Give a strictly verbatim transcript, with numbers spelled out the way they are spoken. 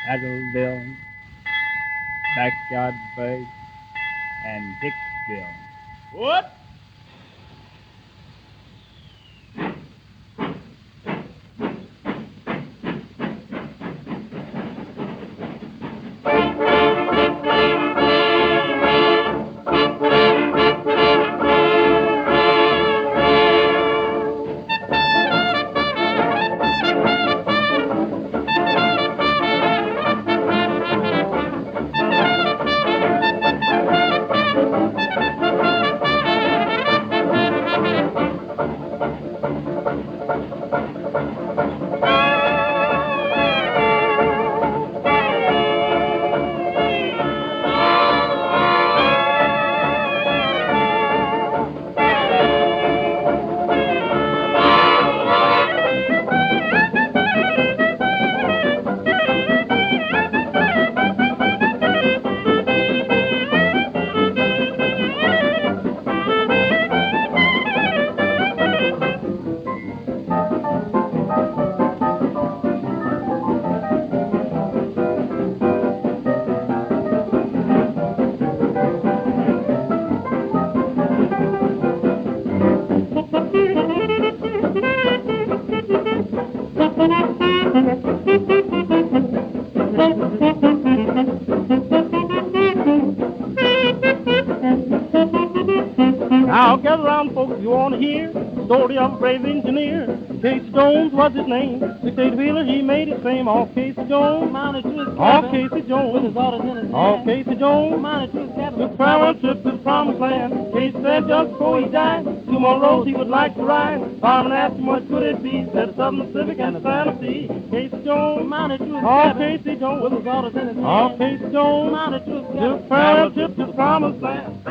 Saddleville, Backyardburg, and Hicksville. What? Now gather round, folks, you want to hear the story of a brave engineer. Casey Jones was his name. Six-eight wheeler, he made his fame. All Casey Jones, mounted to his cabin. All Casey Jones, with his orders in his hand. All Casey Jones, mounted to his cabin. Took farewell trip to the promised land. Casey said just before he died, two more roads he would like to ride. Fireman asked him what could it be. Said the Southern Pacific and the Santa Fe. Casey Jones, mounted to his all cabin. Casey Jones, with his orders in his hand. All Casey Jones, mounted to his cabin. Took farewell trip to the promised land.